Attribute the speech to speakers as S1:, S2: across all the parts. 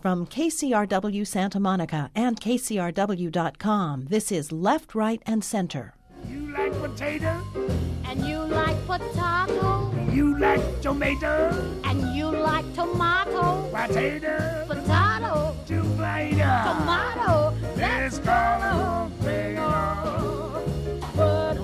S1: From KCRW Santa Monica and KCRW.com, this is Left, Right, and Center.
S2: You like potato?
S3: And you like potato?
S2: You like tomato?
S3: And you like tomato?
S2: Potato?
S3: Potato?
S2: Tomato?
S3: Tomato?
S2: Let's call but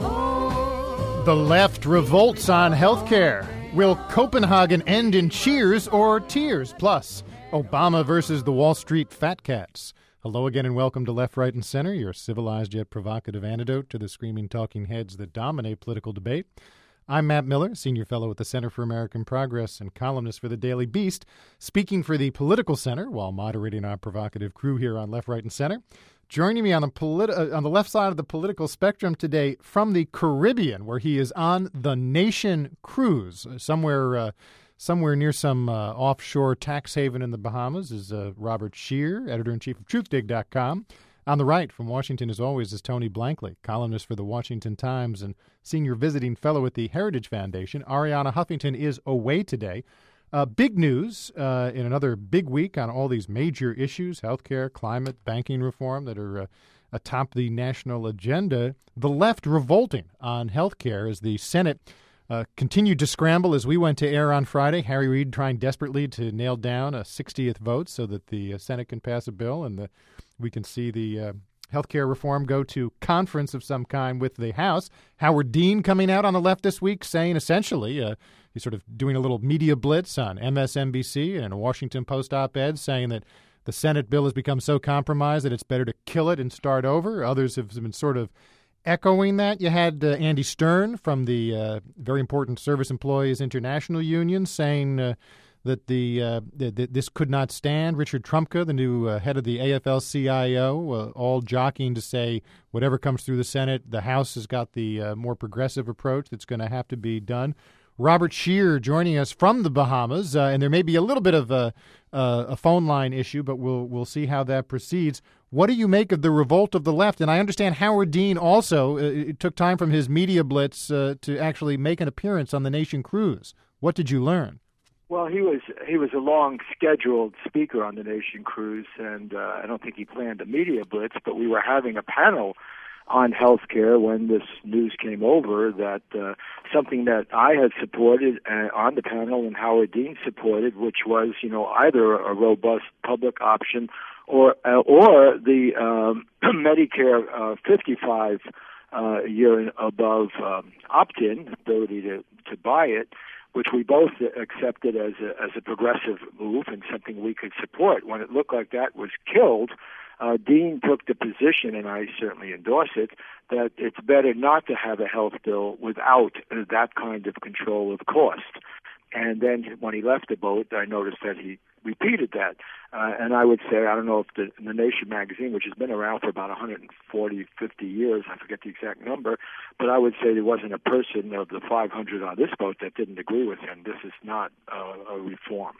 S2: oh.
S4: The left revolts on healthcare. Will Copenhagen end in cheers or tears? Plus, Obama versus the Wall Street fat cats. Hello again and welcome to Left, Right, and Center, your civilized yet provocative antidote to the screaming talking heads that dominate political debate. I'm Matt Miller, senior fellow at the Center for American Progress and columnist for the Daily Beast, speaking for the Political Center while moderating our provocative crew here on Left, Right, and Center. Joining me on the left side of the political spectrum today from the Caribbean, where he is on the Nation cruise, somewhere near some offshore tax haven in the Bahamas, is Robert Scheer, editor-in-chief of TruthDig.com. On the right, from Washington, as always, is Tony Blankley, columnist for the Washington Times and senior visiting fellow at the Heritage Foundation. Arianna Huffington is away today. Big news in another big week on all these major issues, healthcare, climate, banking reform that are atop the national agenda. The left revolting on healthcare as the Senate continued to scramble as we went to air on Friday. Harry Reid trying desperately to nail down a 60th vote so that the Senate can pass a bill and we can see the healthcare reform go to conference of some kind with the House. Howard Dean coming out on the left this week saying essentially he's sort of doing a little media blitz on MSNBC and a Washington Post op-ed saying that the Senate bill has become so compromised that it's better to kill it and start over. Others have been sort of echoing that. You had Andy Stern from the very important Service Employees International Union saying that this could not stand. Richard Trumka, the new head of the AFL-CIO, all jockeying to say whatever comes through the Senate, the House has got the more progressive approach that's going to have to be done. Robert Scheer joining us from the Bahamas, and there may be a little bit of a phone line issue, but we'll see how that proceeds. What do you make of the revolt of the left? And I understand Howard Dean also it took time from his media blitz to actually make an appearance on the Nation cruise. What did you learn?
S5: Well, he was a long scheduled speaker on the Nation cruise, and I don't think he planned a media blitz, but we were having a panel on health care when this news came over that something that I had supported on the panel and Howard Dean supported, which was, either a robust public option or the Medicare 55 year and above opt-in, ability to buy it, which we both accepted as a progressive move and something we could support. When it looked like that was killed, Dean took the position, and I certainly endorse it, that it's better not to have a health bill without that kind of control of cost. And then when he left the boat, I noticed that he repeated that. And I would say, I don't know if the Nation magazine, which has been around for about 140, 50 years, I forget the exact number, but I would say there wasn't a person of the 500 on this boat that didn't agree with him. This is not a reform.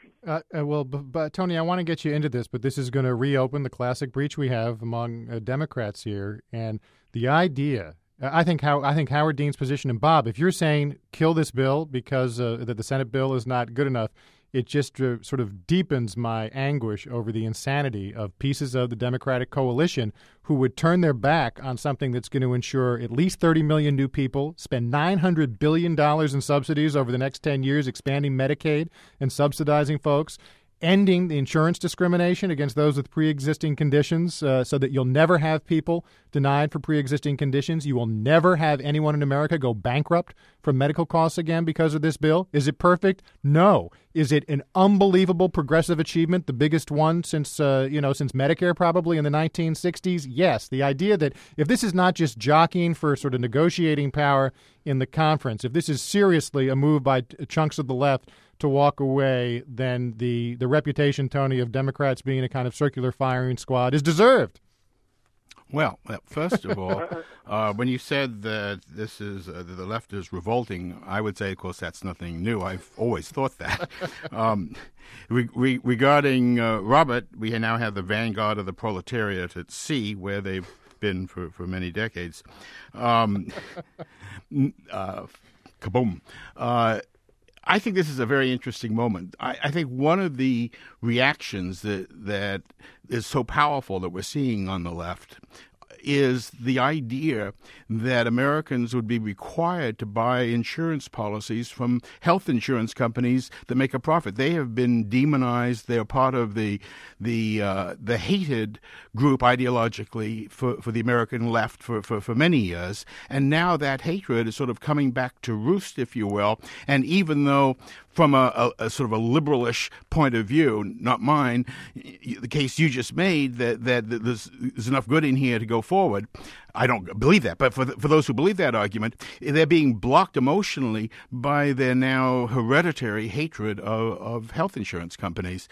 S4: But Tony, I want to get you into this, but this is going to reopen the classic breach we have among Democrats here. And the idea, I think Howard Dean's position, and Bob, if you're saying kill this bill because that the Senate bill is not good enough, it just sort of deepens my anguish over the insanity of pieces of the Democratic coalition who would turn their back on something that's going to ensure at least 30 million new people, spend $900 billion in subsidies over the next 10 years, expanding Medicaid and subsidizing folks, ending the insurance discrimination against those with pre-existing conditions so that you'll never have people denied for pre-existing conditions. You will never have anyone in America go bankrupt from medical costs again because of this bill. Is it perfect? No. Is it an unbelievable progressive achievement, the biggest one since Medicare probably in the 1960s? Yes. The idea that if this is not just jockeying for sort of negotiating power in the conference, if this is seriously a move by chunks of the left to walk away, then the reputation, Tony, of Democrats being a kind of circular firing squad is deserved.
S6: Well, first of all, when you said that this is the left is revolting, I would say, of course, that's nothing new. I've always thought that. Regarding Robert, we now have the vanguard of the proletariat at sea, where they've been for many decades. Kaboom. I think this is a very interesting moment. I think one of the reactions that is so powerful that we're seeing on the left is the idea that Americans would be required to buy insurance policies from health insurance companies that make a profit. They have been demonized. They are part of the hated group ideologically for the American left for many years. And now that hatred is sort of coming back to roost, if you will. And even though from a sort of a liberalish point of view, not mine, the case you just made that there's enough good in here to go forward. I don't believe that, but for those who believe that argument, they're being blocked emotionally by their now hereditary hatred of health insurance companies.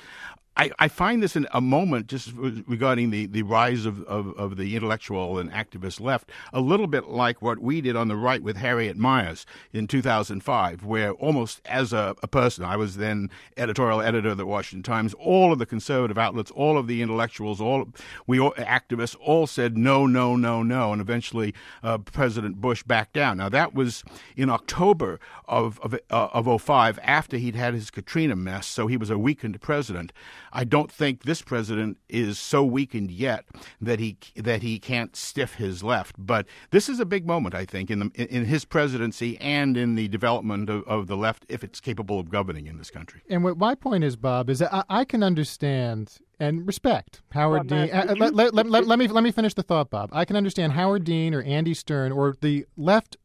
S6: I find this in a moment, just regarding the rise of the intellectual and activist left, a little bit like what we did on the right with Harriet Miers in 2005, where almost as a person, I was then editorial editor of the Washington Times, all of the conservative outlets, all of the intellectuals, activists all said no, no, no, no, and eventually President Bush backed down. Now, that was in October of 2005, after he'd had his Katrina mess, so he was a weakened president. I don't think this president is so weakened yet that he can't stiff his left. But this is a big moment, I think, in his presidency and in the development of the left, if it's capable of governing in this country.
S4: And what my point is, Bob, is that I can understand and respect Howard Dean. Let me finish the thought, Bob. I can understand Howard Dean or Andy Stern or the left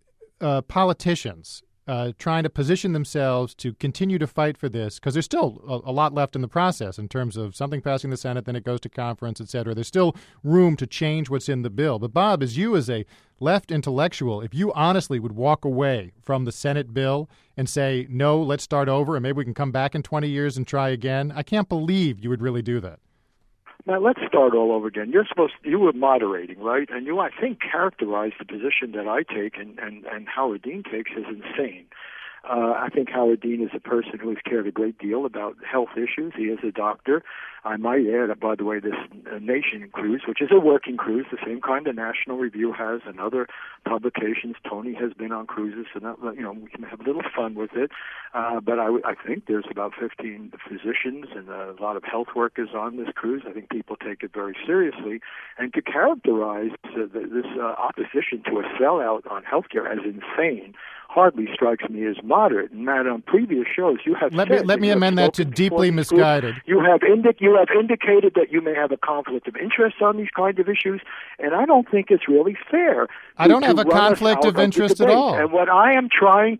S4: politicians trying to position themselves to continue to fight for this, because there's still a lot left in the process in terms of something passing the Senate, then it goes to conference, et cetera. There's still room to change what's in the bill. But, Bob, as a left intellectual, if you honestly would walk away from the Senate bill and say, no, let's start over, and maybe we can come back in 20 years and try again, I can't believe you would really do that.
S5: Now, let's start all over again. You were moderating, right? And you, I think, characterized the position that I take and Howard Dean takes as insane. I think Howard Dean is a person who has cared a great deal about health issues. He is a doctor. I might add, by the way, this Nation cruise, which is a working cruise, the same kind the National Review has and other publications. Tony has been on cruises, so that, we can have a little fun with it. But I think there's about 15 physicians and a lot of health workers on this cruise. I think people take it very seriously. And to characterize this opposition to a sellout on healthcare as insane hardly strikes me as moderate. And Matt, on previous shows, you have
S4: let me amend that to deeply misguided.
S5: You have indicated that you may have a conflict of interest on these kinds of issues, and I don't think it's really fair.
S4: I don't have a conflict of interest at all.
S5: And what I am trying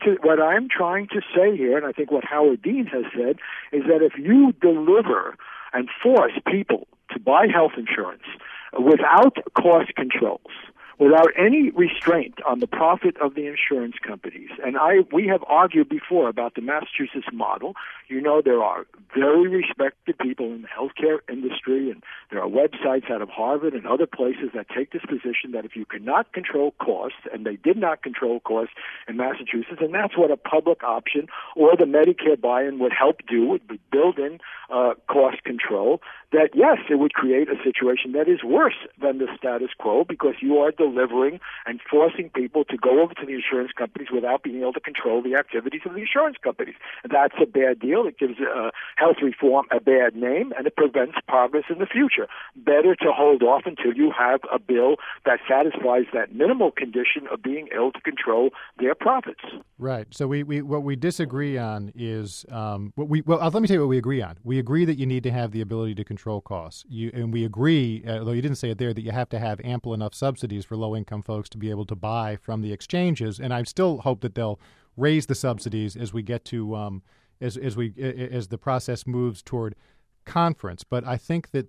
S5: to say here, and I think what Howard Dean has said, is that if you deliver and force people to buy health insurance without cost controls, without any restraint on the profit of the insurance companies. And we have argued before about the Massachusetts model. There are very respected people in the healthcare industry, and there are websites out of Harvard and other places that take this position that if you cannot control costs, and they did not control costs in Massachusetts, and that's what a public option or the Medicare buy-in would help do, would build in cost control, that yes, it would create a situation that is worse than the status quo, because you are delivering and forcing people to go over to the insurance companies without being able to control the activities of the insurance companies. That's a bad deal. It gives health reform a bad name, and it prevents progress in the future. Better to hold off until you have a bill that satisfies that minimal condition of being able to control their profits.
S4: Right. So what we disagree on is let me tell you what we agree on. We agree that you need to have the ability to control costs. And we agree, although you didn't say it there, that you have to have ample enough subsidies for low-income folks to be able to buy from the exchanges. And I still hope that they'll raise the subsidies as we get to as the process moves toward conference. But I think that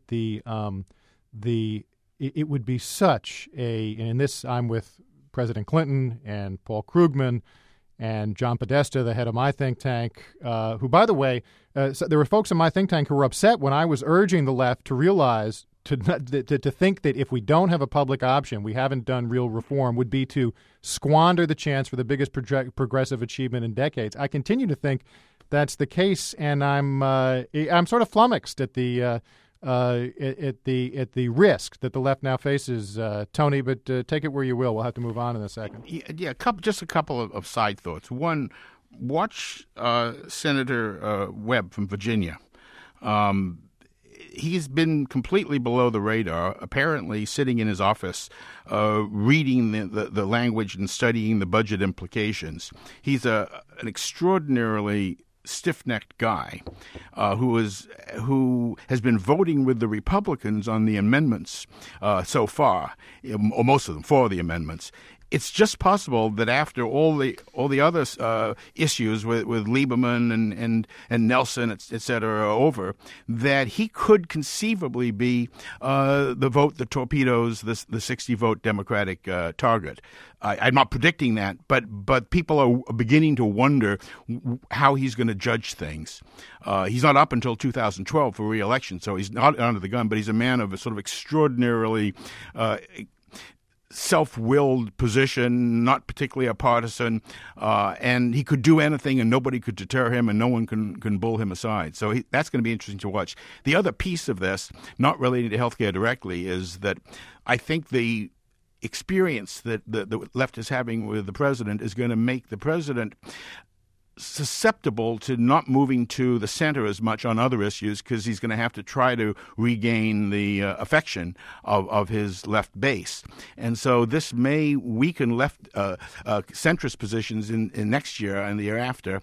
S4: it would be such and in this I'm with President Clinton and Paul Krugman and John Podesta, the head of my think tank, who, by the way, so there were folks in my think tank who were upset when I was urging the left to realize, to think that if we don't have a public option, we haven't done real reform, would be to squander the chance for the biggest progressive achievement in decades. I continue to think that's the case, and I'm sort of flummoxed at the risk that the left now faces, Tony. But take it where you will. We'll have to move on in a second.
S6: Yeah, just a couple of side thoughts. One, watch Senator Webb from Virginia. He's been completely below the radar, apparently sitting in his office, reading the language and studying the budget implications. He's an extraordinarily stiff-necked guy who has been voting with the Republicans on the amendments so far, or most of them, for the amendments. It's just possible that after all the other issues with Lieberman and Nelson, et cetera, are over, that he could conceivably be the vote that torpedoes the 60-vote Democratic target. I'm not predicting that, but people are beginning to wonder how he's going to judge things. He's not up until 2012 for re-election, so he's not under the gun, but he's a man of a sort of extraordinarily self-willed position, not particularly a partisan, and he could do anything and nobody could deter him and no one can bull him aside. So that's going to be interesting to watch. The other piece of this, not relating to healthcare directly, is that I think the experience that the left is having with the president is going to make the president susceptible to not moving to the center as much on other issues, because he's going to have to try to regain the affection of his left base. And so this may weaken left centrist positions in next year and the year after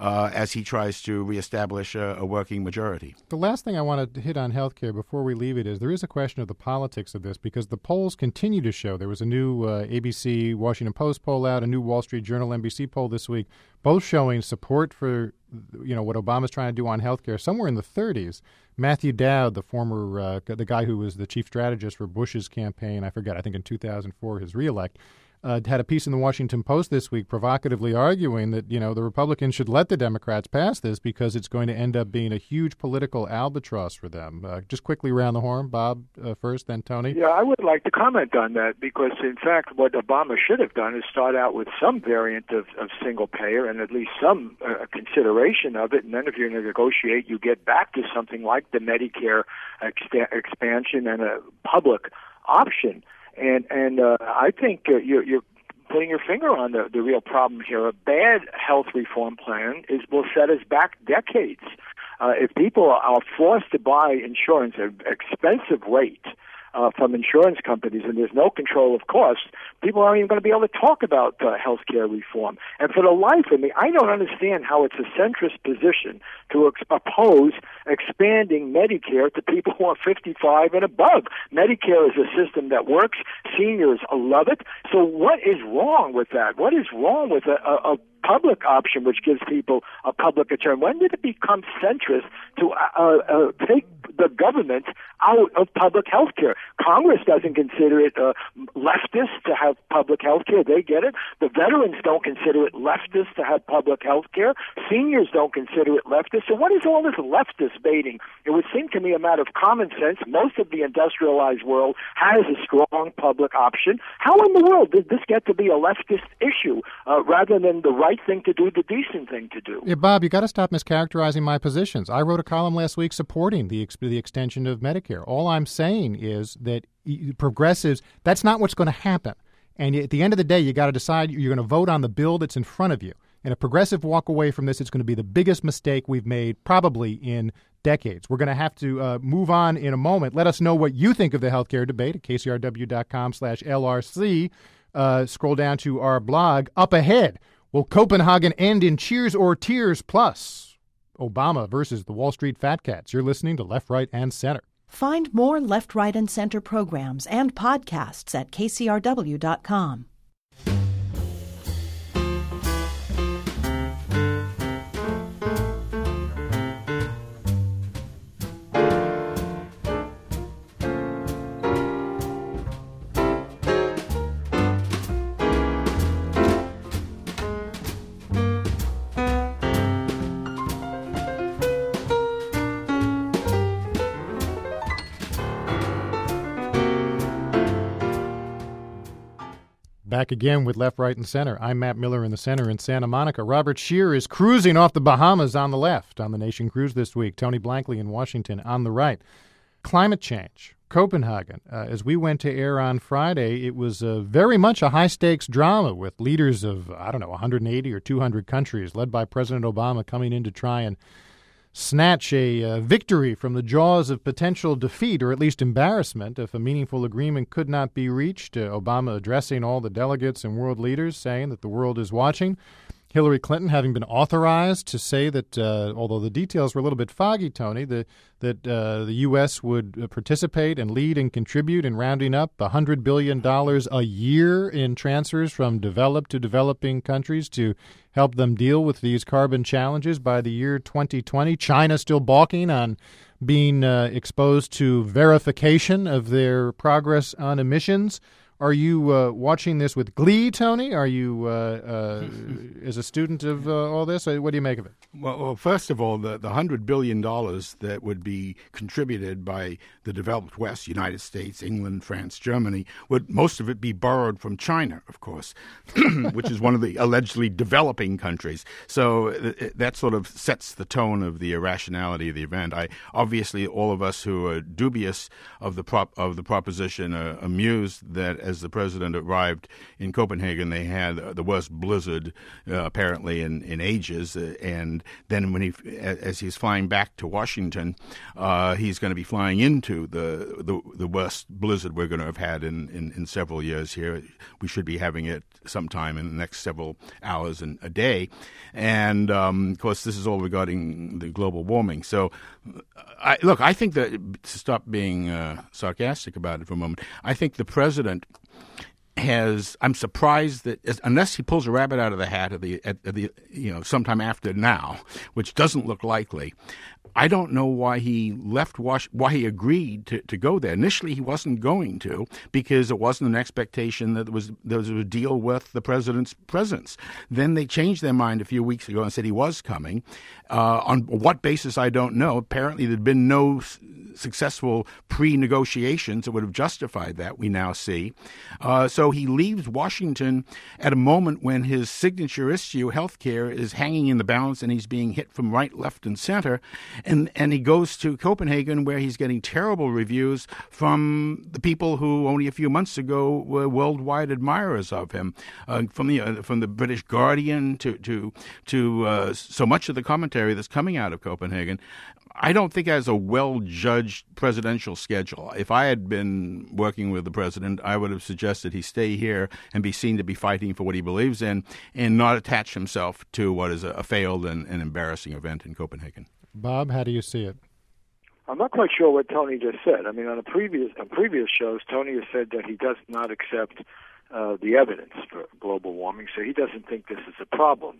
S6: as he tries to reestablish a working majority.
S4: The last thing I want to hit on healthcare before we leave it is there is a question of the politics of this, because the polls continue to show. There was a new ABC Washington Post poll out, a new Wall Street Journal NBC poll this week, both showing support for what Obama's trying to do on healthcare somewhere in the 30s. Matthew Dowd, the former the guy who was the chief strategist for Bush's campaign, I think in 2004, his reelect, had a piece in the Washington Post this week provocatively arguing that, the Republicans should let the Democrats pass this because it's going to end up being a huge political albatross for them. Just quickly round the horn, Bob first, then Tony.
S5: Yeah, I would like to comment on that because, in fact, what Obama should have done is start out with some variant of single payer and at least some consideration of it, and then if you're going to negotiate, you get back to something like the Medicare expansion and a public option. And I think you're putting your finger on the real problem here. A bad health reform plan will set us back decades. If people are forced to buy insurance at an expensive rate from insurance companies and there's no control of costs, people aren't even going to be able to talk about health care reform. And for the life of me, I don't understand how it's a centrist position to oppose expanding Medicare to people who are 55 and above. Medicare is a system that works. Seniors love it. So what is wrong with that? What is wrong with a public option which gives people a public return? When did it become centrist to take the government out of public health care? Congress doesn't consider it leftist to have public health care. They get it. The veterans don't consider it leftist to have public health care. Seniors don't consider it leftist. So what is all this leftist baiting? It would seem to me a matter of common sense. Most of the industrialized world has a strong public option. How in the world did this get to be a leftist issue rather than the right thing to do, the decent thing to do?
S4: Yeah, Bob, you got to stop mischaracterizing my positions. I wrote a column last week supporting the extension of Medicare. All I'm saying is that progressives, that's not what's going to happen. And at the end of the day, you got to decide you're going to vote on the bill that's in front of you. And a progressive walk away from this, it's going to be the biggest mistake we've made probably in decades. We're going to have to move on in a moment. Let us know what you think of the healthcare debate at kcrw.com/LRC. Scroll down to our blog. Up ahead, will Copenhagen end in cheers or tears? Plus, Obama versus the Wall Street Fat Cats. You're listening to Left, Right, and Center.
S1: Find more Left, Right, and Center programs and podcasts at kcrw.com.
S4: Back again with Left, Right, and Center. I'm Matt Miller in the center in Santa Monica. Robert Scheer is cruising off the Bahamas on the left on the Nation Cruise this week. Tony Blankley in Washington on the right. Climate change. Copenhagen. As we went to air on Friday, it was very much a high-stakes drama with leaders of, 180 or 200 countries, led by President Obama, coming in to try and snatch a victory from the jaws of potential defeat, or at least embarrassment, if a meaningful agreement could not be reached. Obama addressing all the delegates and world leaders, saying that the world is watching. Hillary Clinton having been authorized to say that, although the details were a little bit foggy, Tony, that the U.S. would participate and lead and contribute in rounding up $100 billion a year in transfers from developed to developing countries to help them deal with these carbon challenges by the year 2020. China still balking on being exposed to verification of their progress on emissions. Are you watching this with glee, Tony? Are you, as a student of all this? What do you make of it?
S6: Well, first of all, the $100 billion that would be contributed by the developed West, United States, England, France, Germany, would most of it be borrowed from China, of course, which is one of the allegedly developing countries. So that sort of sets the tone of the irrationality of the event. Obviously, all of us who are dubious of the proposition are amused that as the president arrived in Copenhagen, they had the worst blizzard apparently in ages, and then as he's flying back to Washington, he's going to be flying into the worst blizzard we're going to have had in several years here. We should be having it sometime in the next several hours and a day, and of course this is all regarding the global warming. So I think that, to stop being sarcastic about it for a moment, I think the president I'm surprised that unless he pulls a rabbit out of the hat at the sometime after now, which doesn't look likely, I don't know why he left why he agreed to go there. Initially, he wasn't going to, because it wasn't an expectation that there was a deal with the president's presence. Then they changed their mind a few weeks ago and said he was coming. On what basis, I don't know. Apparently, there'd been no successful pre-negotiations that would have justified that, we now see. So he leaves Washington at a moment when his signature issue, healthcare, is hanging in the balance and he's being hit from right, left, and center. And he goes to Copenhagen, where he's getting terrible reviews from the people who only a few months ago were worldwide admirers of him, from the British Guardian to so much of the commentary that's coming out of Copenhagen. I don't think it has a well-judged presidential schedule. If I had been working with the president, I would have suggested he stay here and be seen to be fighting for what he believes in and not attach himself to what is a failed and embarrassing event in Copenhagen.
S4: Bob, how do you see it?
S5: I'm not quite sure what Tony just said. I mean, on previous shows, Tony has said that he does not accept the evidence for global warming, so he doesn't think this is a problem.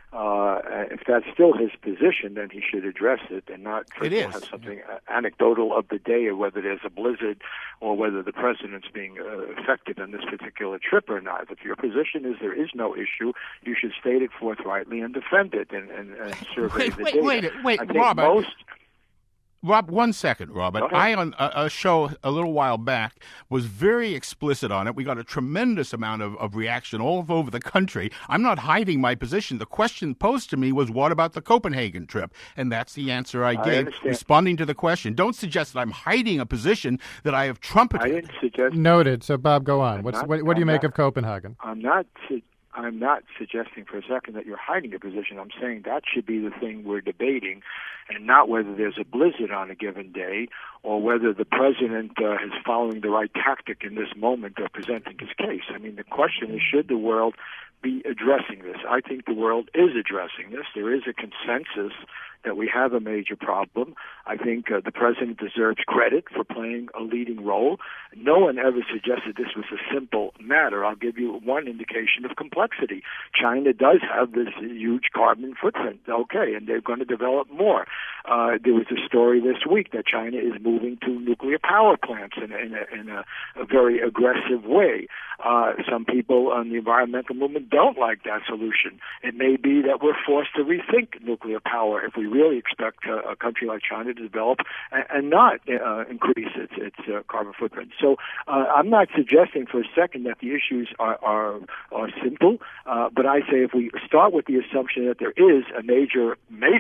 S5: If that's still his position, then he should address it and not try to have something anecdotal of the day, or whether there's a blizzard or whether the president's being affected on this particular trip or not. If your position is there is no issue, you should state it forthrightly and defend it and survey the data.
S6: Wait, Robert. Rob, 1 second, Robert. I, on a show a little while back, was very explicit on it. We got a tremendous amount of reaction all over the country. I'm not hiding my position. The question posed to me was, what about the Copenhagen trip? And that's the answer I gave, responding to the question. Don't suggest that I'm hiding a position that I have trumpeted.
S5: I didn't suggest.
S4: Noted. So, Bob, go on. What do you make of Copenhagen?
S5: I'm not suggesting for a second that you're hiding a position. I'm saying that should be the thing we're debating, and not whether there's a blizzard on a given day or whether the president is following the right tactic in this moment of presenting his case. I mean, the question is, should the world be addressing this? I think the world is addressing this. There is a consensus that we have a major problem. I think the president deserves credit for playing a leading role. No one ever suggested this was a simple matter. I'll give you one indication of complexity. China does have this huge carbon footprint, okay, and they're going to develop more. There was a story this week that China is moving to nuclear power plants in a very aggressive way. Some people on the environmental movement don't like that solution. It may be that we're forced to rethink nuclear power if we really expect a country like China to develop and not increase its carbon footprint. So I'm not suggesting for a second that the issues are simple, but I say if we start with the assumption that there is a major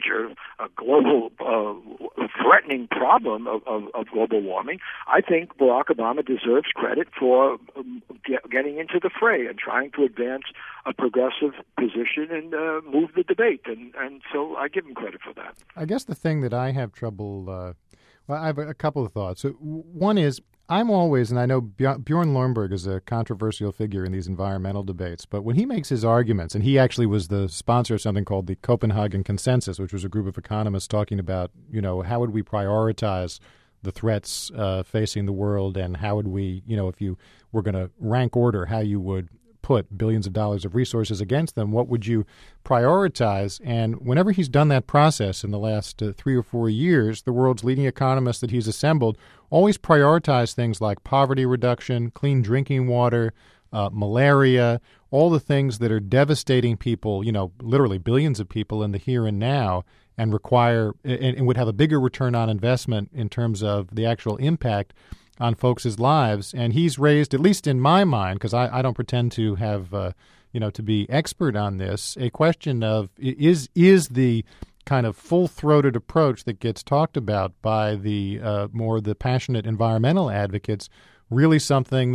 S5: global threatening problem of global warming, I think Barack Obama deserves credit for getting into the fray and trying to advance a progressive position and move the debate. And so I give him credit for that.
S4: I guess the thing that I have trouble, well, I have a couple of thoughts. So one is, I'm always, and I know Bjorn Lomborg is a controversial figure in these environmental debates, but when he makes his arguments, and he actually was the sponsor of something called the Copenhagen Consensus, which was a group of economists talking about, how would we prioritize the threats facing the world, and how would we, if you were going to rank order how you would put billions of dollars of resources against them, what would you prioritize? And whenever he's done that process in the last 3 or 4 years, the world's leading economists that he's assembled always prioritize things like poverty reduction, clean drinking water, malaria, all the things that are devastating people, literally billions of people in the here and now, and require and would have a bigger return on investment in terms of the actual impact on folks' lives. And he's raised, at least in my mind, because I don't pretend to have, to be expert on this, a question of is the kind of full-throated approach that gets talked about by the more the passionate environmental advocates really something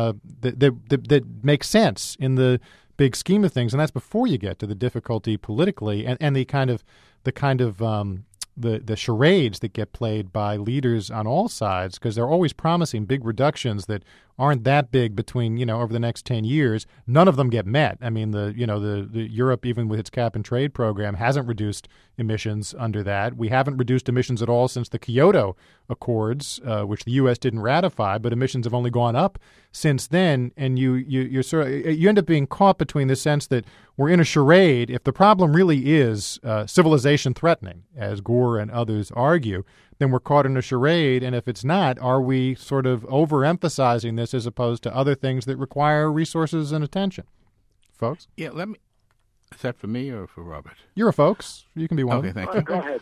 S4: that makes sense in the big scheme of things? And that's before you get to the difficulty politically and the kind of the charades that get played by leaders on all sides, because they're always promising big reductions that aren't that big between, over the next 10 years. None of them get met. I mean, the Europe, even with its cap and trade program, hasn't reduced emissions under that. We haven't reduced emissions at all since the Kyoto Accords, which the U.S. didn't ratify, but emissions have only gone up since then. And you end up being caught between the sense that we're in a charade. If the problem really is civilization threatening, as Gore and others argue, then we're caught in a charade. And if it's not, are we sort of overemphasizing this as opposed to other things that require resources and attention? Folks?
S6: Yeah, is that for me or for Robert?
S4: You're a folks. You can be one.
S6: Okay, thank you.
S5: Go ahead.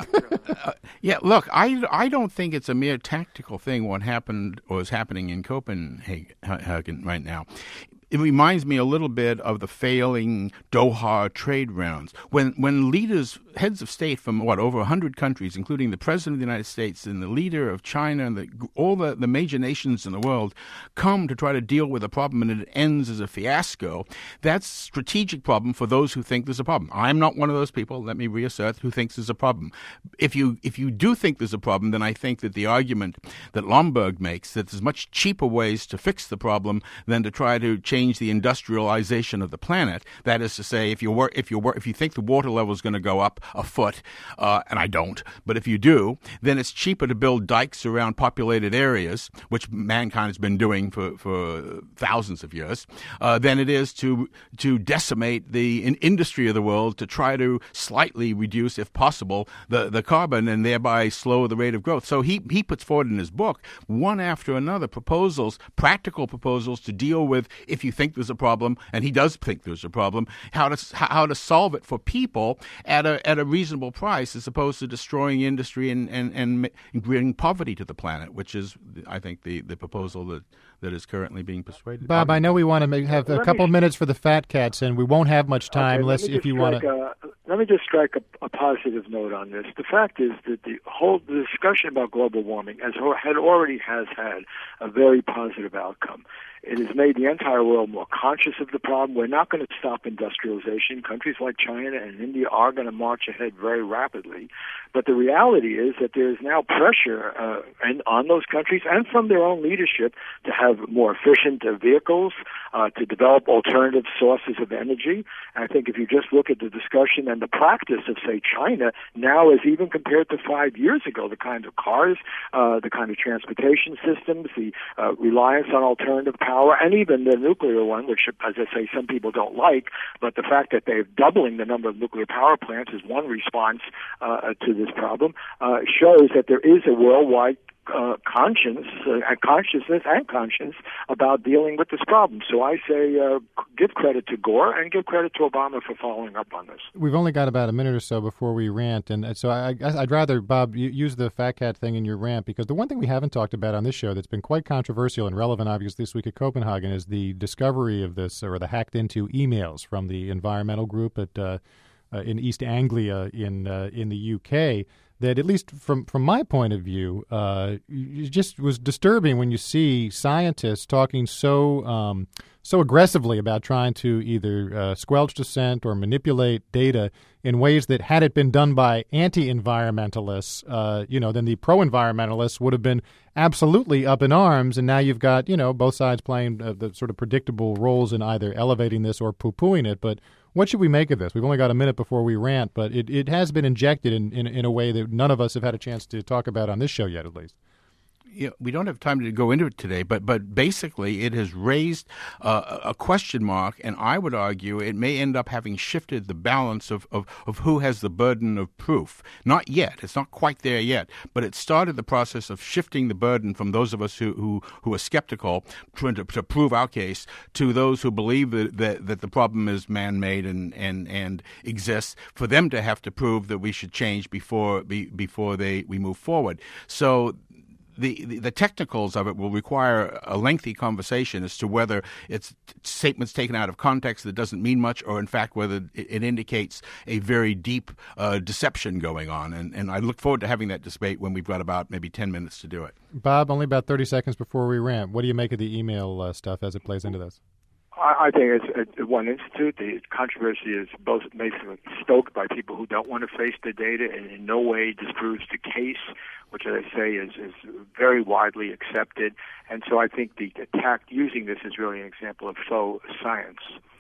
S6: Yeah. Look, I don't think it's a mere tactical thing what happened or is happening in Copenhagen right now. It reminds me a little bit of the failing Doha trade rounds. When leaders, heads of state from over 100 countries, including the President of the United States and the leader of China and all the major nations in the world, come to try to deal with a problem and it ends as a fiasco, that's a strategic problem for those who think there's a problem. I'm not one of those people, let me reassert, who thinks there's a problem. If you do think there's a problem, then I think that the argument that Lomborg makes, that there's much cheaper ways to fix the problem than to try to change the industrialization of the planet. That is to say, if you think the water level is going to go up a foot, and I don't, but if you do, then it's cheaper to build dikes around populated areas, which mankind has been doing for thousands of years, than it is to decimate the industry of the world to try to slightly reduce, if possible, the carbon and thereby slow the rate of growth. So he puts forward in his book, one after another, practical proposals to deal with, if you think there's a problem, and he does think there's a problem, how to solve it for people at a reasonable price, as opposed to destroying industry and bringing poverty to the planet, which is, I think, the proposal that is currently being persuaded.
S4: Bob, I know we want to have a couple of minutes for the fat cats, and we won't have much time unless if you want to.
S5: Let me just strike a positive note on this. The fact is that the discussion about global warming had had a very positive outcome. It has made the entire world more conscious of the problem. We're not going to stop industrialization. Countries like China and India are going to march ahead very rapidly. But the reality is that there is now pressure on those countries and from their own leadership to have more efficient vehicles, to develop alternative sources of energy. And I think if you just look at the discussion and the practice of, say, China now, as even compared to 5 years ago, the kind of cars, the kind of transportation systems, the reliance on alternative power, and even the nuclear one, which, as I say, some people don't like, but the fact that they're doubling the number of nuclear power plants is one response to this problem, shows that there is a worldwide consciousness and conscience about dealing with this problem. So I say give credit to Gore and give credit to Obama for following up on this.
S4: We've only got about a minute or so before we rant, and so I'd rather, Bob, use the Fat Cat thing in your rant, because the one thing we haven't talked about on this show that's been quite controversial and relevant, obviously, this week at Copenhagen is the discovery of this, or the hacked into emails from the environmental group at in East Anglia in the UK. That, at least from my point of view, it just was disturbing when you see scientists talking so aggressively about trying to either squelch dissent or manipulate data in ways that, had it been done by anti-environmentalists, then the pro-environmentalists would have been absolutely up in arms. And now you've got, both sides playing the sort of predictable roles in either elevating this or poo-pooing it. But what should we make of this? We've only got a minute before we rant, but it has been injected in a way that none of us have had a chance to talk about on this show yet, at least.
S6: Yeah, we don't have time to go into it today, but basically it has raised a question mark, and I would argue it may end up having shifted the balance of who has the burden of proof. Not yet. It's not quite there yet, but it started the process of shifting the burden from those of us who are skeptical, trying to prove our case, to those who believe that the problem is man-made and exists, for them to have to prove that we should change before we move forward. So the technicals of it will require a lengthy conversation as to whether it's statements taken out of context that doesn't mean much, or in fact whether it indicates a very deep deception going on. And I look forward to having that debate when we've got about maybe 10 minutes to do it.
S4: Bob, only about 30 seconds before we rant. What do you make of the email stuff as it plays into this?
S5: I think it's at One Institute. The controversy is both basically stoked by people who don't want to face the data, and in no way disproves the case, which, as I say, is very widely accepted. And so I think the attack using this is really an example of faux science.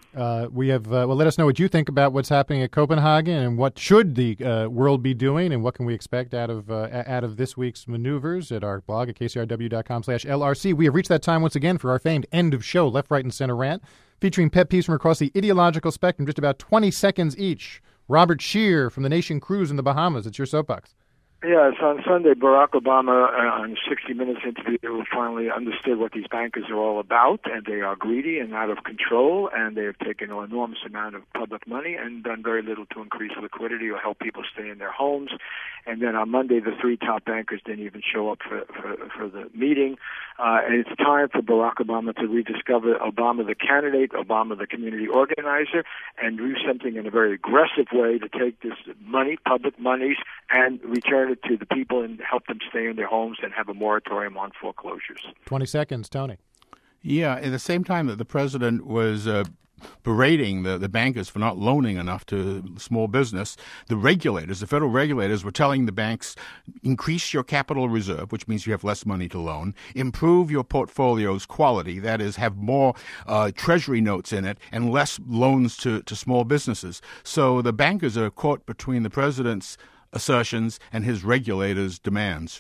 S4: We have let us know what you think about what's happening at Copenhagen, and what should the world be doing, and what can we expect out of this week's maneuvers at our blog at kcrw.com/LRC. We have reached that time once again for our famed end of show Left, Right, and Center rant, featuring pet peeves from across the ideological spectrum, just about 20 seconds each. Robert Scheer from the Nation Cruise in the Bahamas. It's your soapbox.
S5: Yes, on Sunday, Barack Obama, on 60 Minutes interview, finally understood what these bankers are all about, and they are greedy and out of control, and they have taken an enormous amount of public money and done very little to increase liquidity or help people stay in their homes. And then on Monday, the three top bankers didn't even show up for the meeting. And it's time for Barack Obama to rediscover Obama the candidate, Obama the community organizer, and do something in a very aggressive way to take this money, public monies, and return it to the people and help them stay in their homes and have a moratorium on foreclosures.
S4: 20 seconds, Tony.
S6: Yeah, at the same time that the president was berating the bankers for not loaning enough to small business, the federal regulators were telling the banks, increase your capital reserve, which means you have less money to loan, improve your portfolio's quality, that is, have more treasury notes in it and less loans to small businesses. So the bankers are caught between the president's assertions and his regulators' demands.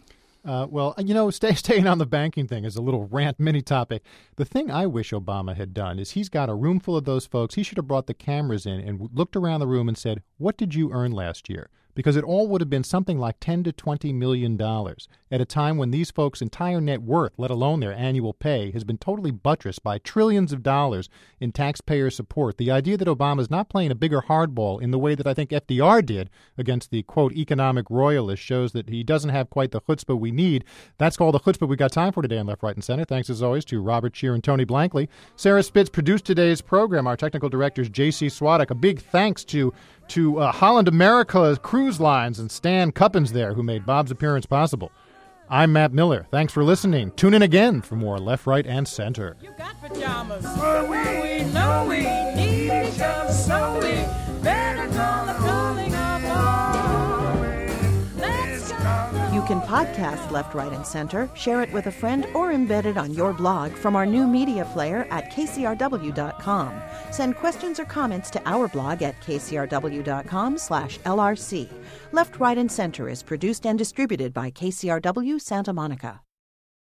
S4: Staying on the banking thing is a little rant mini topic. The thing I wish Obama had done is he's got a room full of those folks. He should have brought the cameras in and looked around the room and said, what did you earn last year? Because it all would have been something like $10 to $20 million at a time when these folks' entire net worth, let alone their annual pay, has been totally buttressed by trillions of dollars in taxpayer support. The idea that Obama's not playing a bigger hardball in the way that I think FDR did against the, quote, economic royalists shows that he doesn't have quite the chutzpah we need. That's all the chutzpah we got time for today on Left, Right, and Center. Thanks, as always, to Robert Scheer and Tony Blankley. Sarah Spitz produced today's program. Our technical director is J.C. Swadek. A big thanks to Holland America Cruise Lines and Stan Cuppins there, who made Bob's appearance possible. I'm Matt Miller. Thanks for listening. Tune in again for more Left, Right, and Center.
S2: You got pajamas. Well, we know we need each other slowly. Better call the calling of all. Let's go.
S1: You can podcast Left, Right, and Center, share it with a friend, or embed it on your blog from our new media player at kcrw.com. Send questions or comments to our blog at kcrw.com/LRC. Left, Right, and Center is produced and distributed by KCRW Santa Monica.